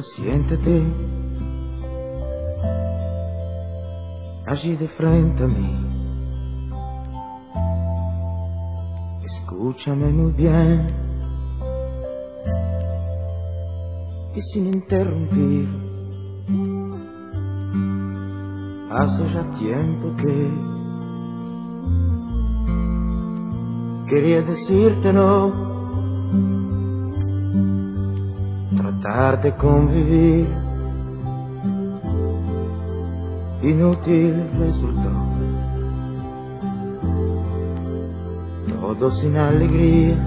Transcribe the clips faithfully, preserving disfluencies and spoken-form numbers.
siéntate allí de frente a mí. Escúchame muy bien y sin interrumpir. Hace ya tiempo que quería decírtelo, tratar de convivir, inútil resultó, todo sin alegría,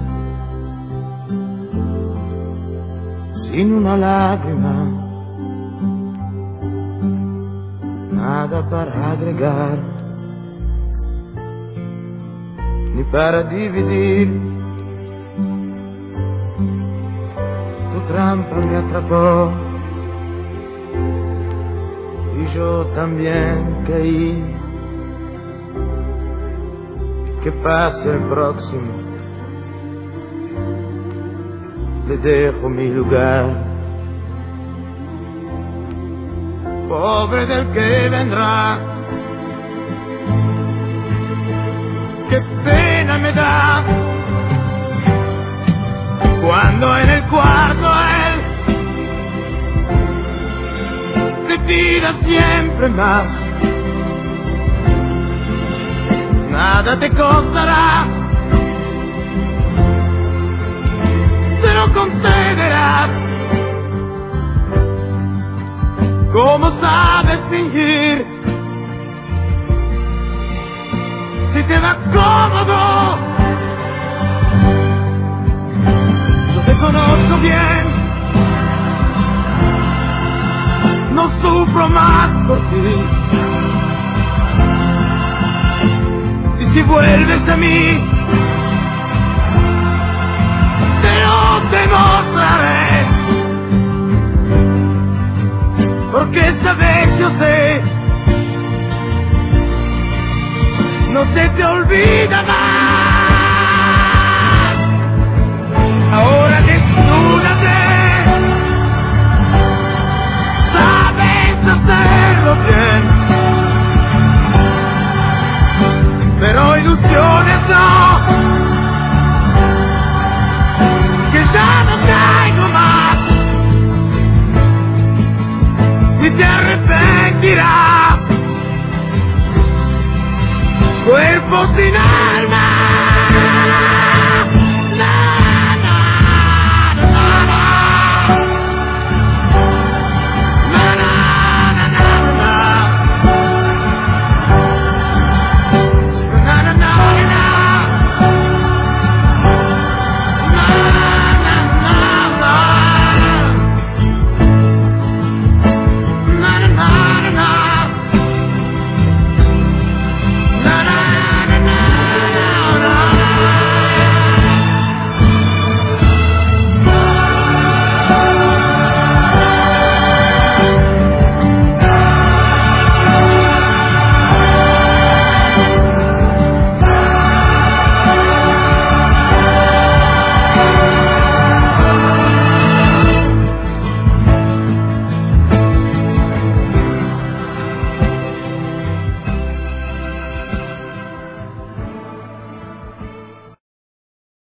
sin una lágrima, nada para agregar, ni para dividir. Tu trampa me atrapó y yo también caí. Que pase el próximo, le dejo mi lugar. Pobre del que vendrá, qué pena me da cuando en el cuarto él te pida siempre más. Nada te costará, se lo concederás. ¿Cómo sabes fingir? Si te va cómodo, yo te conozco bien, no sufro más por ti. Y si vuelves a mí, te lo demostraré. Porque esta vez yo sé, no se te olvida más.